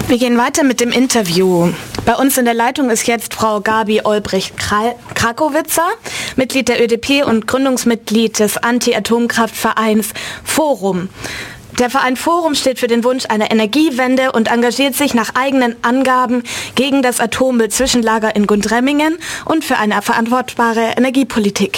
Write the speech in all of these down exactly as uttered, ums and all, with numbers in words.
Wir gehen weiter mit dem Interview. Bei uns in der Leitung ist jetzt Frau Gabi Olbrich-Krakowitzer, Mitglied der Ö D P und Gründungsmitglied des Anti-Atomkraftvereins Forum. Der Verein Forum steht für den Wunsch einer Energiewende und engagiert sich nach eigenen Angaben gegen das Atommüll-Zwischenlager in Gundremmingen und für eine verantwortbare Energiepolitik.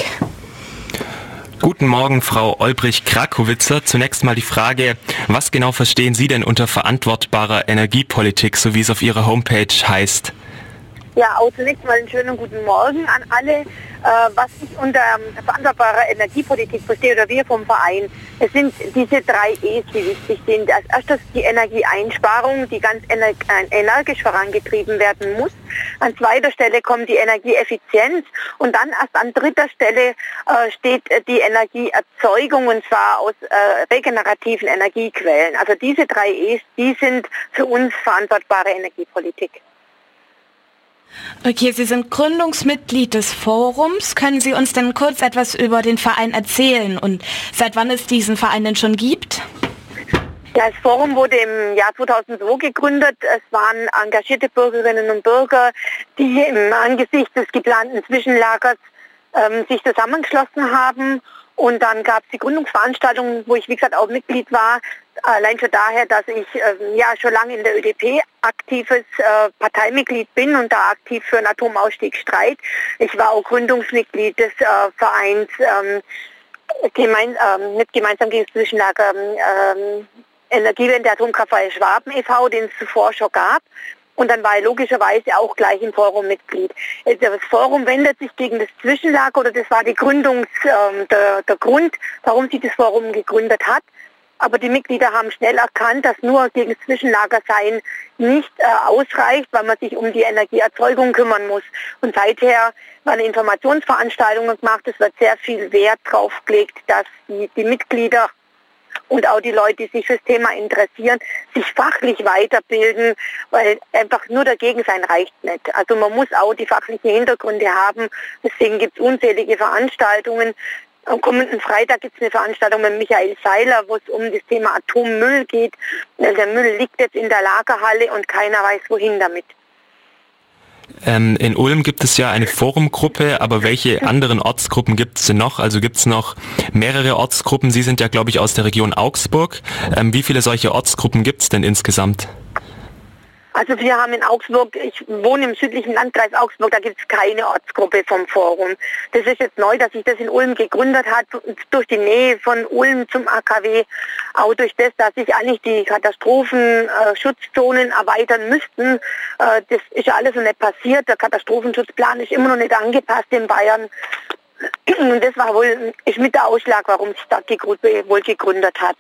Guten Morgen, Frau Olbrich-Krakowitzer. Zunächst mal die Frage, was genau verstehen Sie denn unter verantwortbarer Energiepolitik, so wie es auf Ihrer Homepage heißt? Ja, auch zunächst mal einen schönen guten Morgen an alle. Äh, was ich unter ähm, verantwortbarer Energiepolitik verstehe, oder wir vom Verein, es sind diese drei E's, die wichtig sind. Als erstes die Energieeinsparung, die ganz ener- energisch vorangetrieben werden muss. An zweiter Stelle kommt die Energieeffizienz und dann erst an dritter Stelle äh, steht die Energieerzeugung, und zwar aus äh, regenerativen Energiequellen. Also diese drei E's, die sind für uns verantwortbare Energiepolitik. Okay, Sie sind Gründungsmitglied des Forums. Können Sie uns denn kurz etwas über den Verein erzählen und seit wann es diesen Verein denn schon gibt? Das Forum wurde im Jahr zweitausendzwei gegründet. Es waren engagierte Bürgerinnen und Bürger, die im Angesicht des geplanten Zwischenlagers ähm, sich zusammengeschlossen haben. Und dann gab es die Gründungsveranstaltung, wo ich wie gesagt auch Mitglied war. Allein schon daher, dass ich äh, ja schon lange in der Ö D P aktives äh, Parteimitglied bin und da aktiv für einen Atomausstieg streit. Ich war auch Gründungsmitglied des äh, Vereins ähm, gemein, ähm, nicht gemeinsam gegen das Zwischenlager ähm, Energiewende Atomkraftwerk Schwaben e V, den es zuvor schon gab. Und dann war ich logischerweise auch gleich im Forum Mitglied. Das Forum wendet sich gegen das Zwischenlager, oder das war die Gründungs, äh, der, der Grund, warum sich das Forum gegründet hat. Aber die Mitglieder haben schnell erkannt, dass nur gegen das Zwischenlager sein nicht äh, ausreicht, weil man sich um die Energieerzeugung kümmern muss. Und seither werden Informationsveranstaltungen gemacht. Es wird sehr viel Wert drauf gelegt, dass die, die Mitglieder und auch die Leute, die sich fürs Thema interessieren, sich fachlich weiterbilden, weil einfach nur dagegen sein reicht nicht. Also man muss auch die fachlichen Hintergründe haben. Deswegen gibt es unzählige Veranstaltungen. Am kommenden Freitag gibt es eine Veranstaltung mit Michael Seiler, wo es um das Thema Atommüll geht. Der Müll liegt jetzt in der Lagerhalle und keiner weiß, wohin damit. Ähm, in Ulm gibt es ja eine Forumgruppe, aber welche anderen Ortsgruppen gibt es denn noch? Also gibt es noch mehrere Ortsgruppen? Sie sind ja, glaube ich, aus der Region Augsburg. Ähm, wie viele solche Ortsgruppen gibt es denn insgesamt? Also wir haben in Augsburg, ich wohne im südlichen Landkreis Augsburg, da gibt es keine Ortsgruppe vom Forum. Das ist jetzt neu, dass sich das in Ulm gegründet hat, durch die Nähe von Ulm zum A K W, auch durch das, dass sich eigentlich die Katastrophenschutzzonen erweitern müssten. Äh, das ist ja alles noch nicht passiert, der Katastrophenschutzplan ist immer noch nicht angepasst in Bayern. Und das war wohl, ist mit der Ausschlag, warum sich da die Gruppe wohl gegründet hat.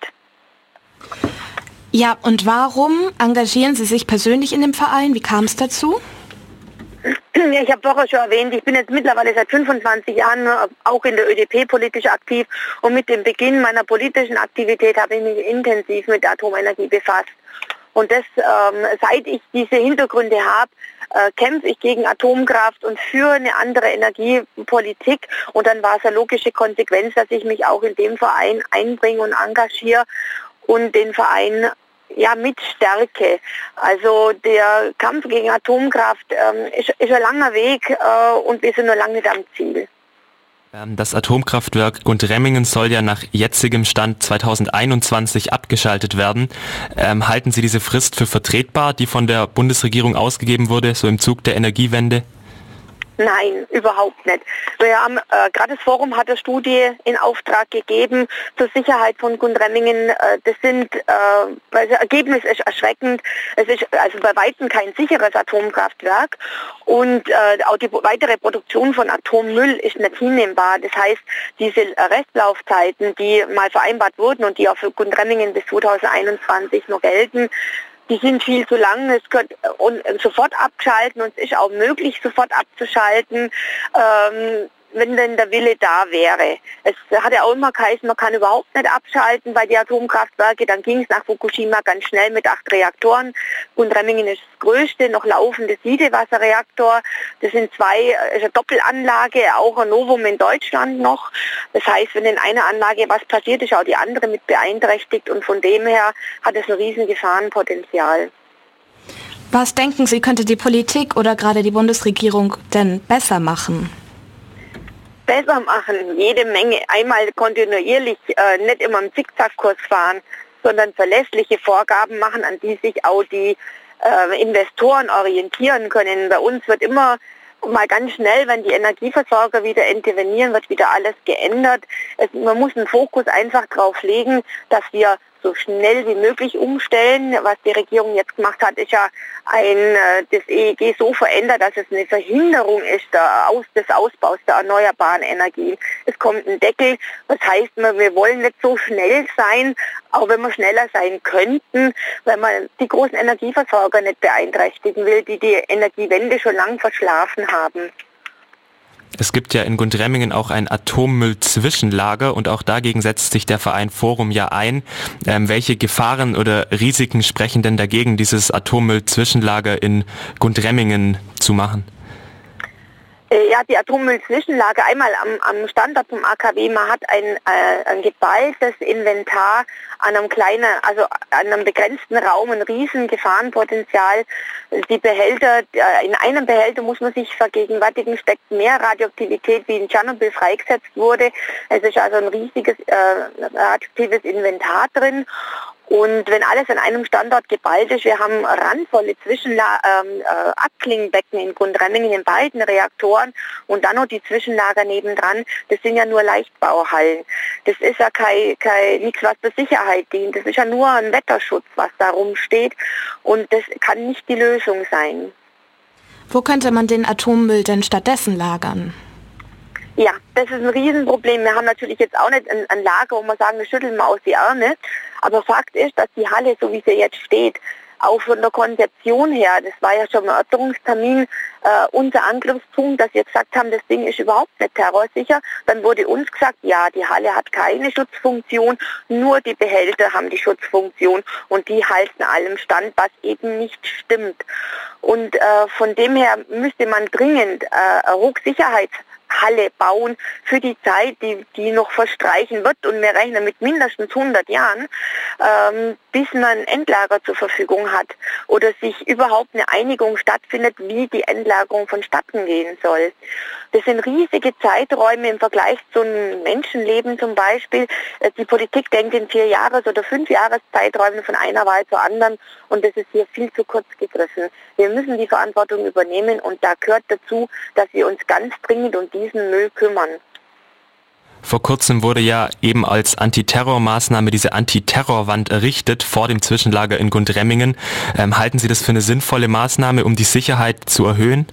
Ja, und warum engagieren Sie sich persönlich in dem Verein? Wie kam es dazu? Ich habe vorher schon erwähnt, ich bin jetzt mittlerweile seit fünfundzwanzig Jahren auch in der Ö D P politisch aktiv, und mit dem Beginn meiner politischen Aktivität habe ich mich intensiv mit der Atomenergie befasst. Und das, ähm, seit ich diese Hintergründe habe, äh, kämpfe ich gegen Atomkraft und für eine andere Energiepolitik. Und dann war es eine logische Konsequenz, dass ich mich auch in dem Verein einbringe und engagiere und den Verein ja mit stärke. Also der Kampf gegen Atomkraft ähm, ist, ist ein langer Weg äh, und wir sind noch lange nicht am Ziel. Das Atomkraftwerk Gundremmingen soll ja nach jetzigem Stand zweitausendeinundzwanzig abgeschaltet werden. Ähm, halten Sie diese Frist für vertretbar, die von der Bundesregierung ausgegeben wurde, so im Zug der Energiewende? Nein, überhaupt nicht. Wir haben, äh, gerade das Forum hat eine Studie in Auftrag gegeben zur Sicherheit von Gundremmingen. Äh, das sind, äh, das Ergebnis ist erschreckend. Es ist also bei weitem kein sicheres Atomkraftwerk, und äh, auch die weitere Produktion von Atommüll ist nicht hinnehmbar. Das heißt, diese Restlaufzeiten, die mal vereinbart wurden und die auch für Gundremmingen bis zweitausendeinundzwanzig noch gelten, die sind viel zu lang. Es wird sofort abschalten, und es ist auch möglich, sofort abzuschalten, ähm, wenn denn der Wille da wäre. Es hat ja auch immer geheißen, man kann überhaupt nicht abschalten bei den Atomkraftwerken. Dann ging es nach Fukushima ganz schnell mit acht Reaktoren. Gundremmingen ist das größte noch laufende Siedewasserreaktor. Das sind zwei, ist eine Doppelanlage, auch ein Novum in Deutschland noch. Das heißt, wenn in einer Anlage was passiert, ist auch die andere mit beeinträchtigt, und von dem her hat es ein riesen Gefahrenpotenzial. Was denken Sie, könnte die Politik oder gerade die Bundesregierung denn besser machen? Besser machen, jede Menge, einmal kontinuierlich, äh, nicht immer im Zickzackkurs fahren, sondern verlässliche Vorgaben machen, an die sich auch die äh, Investoren orientieren können. Bei uns wird immer mal ganz schnell, wenn die Energieversorger wieder intervenieren, wird wieder alles geändert. Es, man muss einen Fokus einfach drauf legen, dass wir so schnell wie möglich umstellen. Was die Regierung jetzt gemacht hat, ist ja ein, das E E G so verändert, dass es eine Verhinderung ist der Aus, des Ausbaus der erneuerbaren Energien. Es kommt ein Deckel, das heißt, wir wollen nicht so schnell sein, auch wenn wir schneller sein könnten, weil man die großen Energieversorger nicht beeinträchtigen will, die die Energiewende schon lang verschlafen haben. Es gibt ja in Gundremmingen auch ein Atommüll-Zwischenlager und auch dagegen setzt sich der Verein Forum ja ein. Ähm, welche Gefahren oder Risiken sprechen denn dagegen, dieses Atommüll-Zwischenlager in Gundremmingen zu machen? Ja, die Atommüll-Zwischenlager, einmal am, am Standort vom A K W, man hat ein, äh, ein geballtes Inventar an einem kleinen, also an einem begrenzten Raum, ein riesen Gefahrenpotenzial. Die Behälter, äh, in einem Behälter muss man sich vergegenwärtigen, steckt mehr Radioaktivität, wie in Tschernobyl freigesetzt wurde. Es ist also ein riesiges äh, radioaktives Inventar drin. Und wenn alles an einem Standort geballt ist, wir haben randvolle Zwischenla- ähm, äh, Abklingbecken in Gundremmingen in beiden Reaktoren und dann noch die Zwischenlager nebendran, das sind ja nur Leichtbauhallen. Das ist ja kein, kein, nichts, was der Sicherheit dient. Das ist ja nur ein Wetterschutz, was da rumsteht und das kann nicht die Lösung sein. Wo könnte man den Atommüll denn stattdessen lagern? Ja, das ist ein Riesenproblem. Wir haben natürlich jetzt auch nicht ein, ein Lager, wo wir sagen, wir schütteln mal aus die Ärmel. Aber Fakt ist, dass die Halle, so wie sie jetzt steht, auch von der Konzeption her, das war ja schon im Erörterungstermin äh, unser Angriffspunkt, dass wir gesagt haben, das Ding ist überhaupt nicht terrorsicher. Dann wurde uns gesagt, ja, die Halle hat keine Schutzfunktion, nur die Behälter haben die Schutzfunktion und die halten allem stand, was eben nicht stimmt. Und äh, von dem her müsste man dringend äh, eine Hochsicherheits Halle bauen für die Zeit, die, die noch verstreichen wird und wir rechnen mit mindestens hundert Jahren, ähm, bis man ein Endlager zur Verfügung hat oder sich überhaupt eine Einigung stattfindet, wie die Endlagerung vonstatten gehen soll. Das sind riesige Zeiträume im Vergleich zu einem Menschenleben zum Beispiel. Die Politik denkt in vier Jahres- oder fünf Jahreszeiträumen von einer Wahl zur anderen und das ist hier viel zu kurz gegriffen. Wir müssen die Verantwortung übernehmen und da gehört dazu, dass wir uns ganz dringend um diesen Müll kümmern. Vor kurzem wurde ja eben als Antiterrormaßnahme diese Antiterrorwand errichtet vor dem Zwischenlager in Gundremmingen. Ähm, halten Sie das für eine sinnvolle Maßnahme, um die Sicherheit zu erhöhen?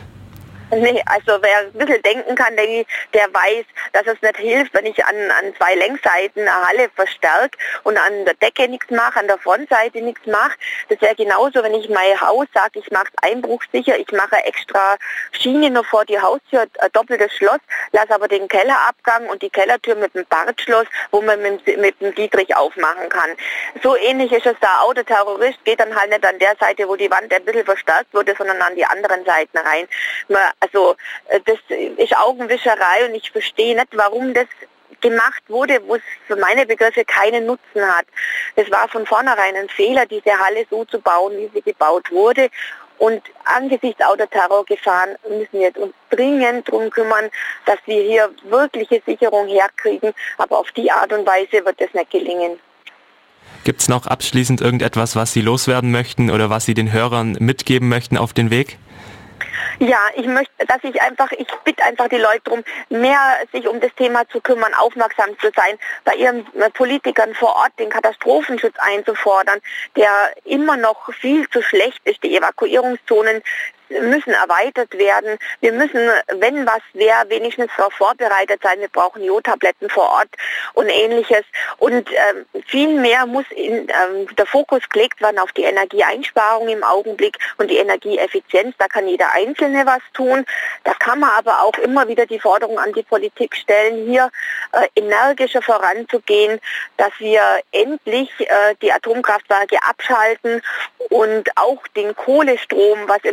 Nee, also wer ein bisschen denken kann, denke ich, der weiß, dass es nicht hilft, wenn ich an, an zwei Längsseiten eine Halle verstärke und an der Decke nichts mache, an der Frontseite nichts mache. Das wäre genauso, wenn ich mein Haus sage, ich mache es einbruchsicher, ich mache extra Schiene noch vor die Haustür, ein doppeltes Schloss, lasse aber den Kellerabgang und die Kellertür mit dem Bartschloss, wo man mit, mit dem Dietrich aufmachen kann. So ähnlich ist es da auch. Der Terrorist geht dann halt nicht an der Seite, wo die Wand ein bisschen verstärkt wurde, sondern an die anderen Seiten rein. Man, Also das ist Augenwischerei und ich verstehe nicht, warum das gemacht wurde, wo es für meine Begriffe keinen Nutzen hat. Das war von vornherein ein Fehler, diese Halle so zu bauen, wie sie gebaut wurde. Und angesichts auch der Terrorgefahren müssen wir uns dringend darum kümmern, dass wir hier wirkliche Sicherung herkriegen. Aber auf die Art und Weise wird das nicht gelingen. Gibt es noch abschließend irgendetwas, was Sie loswerden möchten oder was Sie den Hörern mitgeben möchten auf den Weg? Ja, ich möchte, dass ich einfach, ich bitte einfach die Leute darum, mehr sich um das Thema zu kümmern, aufmerksam zu sein, bei ihren Politikern vor Ort den Katastrophenschutz einzufordern, der immer noch viel zu schlecht ist. Die Evakuierungszonen müssen erweitert werden. Wir müssen, wenn was wäre, wenigstens darauf vorbereitet sein. Wir brauchen Jodtabletten vor Ort und Ähnliches. Und ähm, viel mehr muss in, ähm, der Fokus gelegt werden auf die Energieeinsparung im Augenblick und die Energieeffizienz. Da kann jeder Einzelne was tun. Da kann man aber auch immer wieder die Forderung an die Politik stellen, hier äh, energischer voranzugehen, dass wir endlich äh, die Atomkraftwerke abschalten und auch den Kohlestrom, was immer wieder vergessen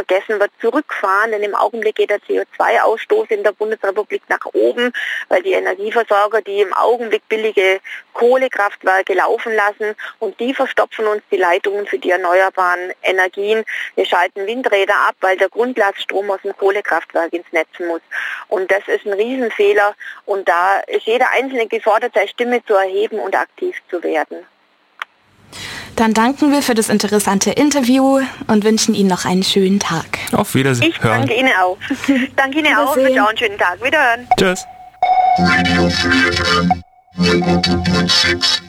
vergessen wird, zurückfahren, denn im Augenblick geht der C O zwei Ausstoß in der Bundesrepublik nach oben, weil die Energieversorger, die im Augenblick billige Kohlekraftwerke laufen lassen und die verstopfen uns die Leitungen für die erneuerbaren Energien. Wir schalten Windräder ab, weil der Grundlaststrom aus dem Kohlekraftwerk ins Netz muss. Und das ist ein Riesenfehler und da ist jeder Einzelne gefordert, seine Stimme zu erheben und aktiv zu werden. Dann danken wir für das interessante Interview und wünschen Ihnen noch einen schönen Tag. Auf Wiedersehen. Ich danke Ihnen auch. Danke Ihnen auch. Wünsche auch einen schönen Tag. Wiederhören. Tschüss. Radio F M, one oh two point six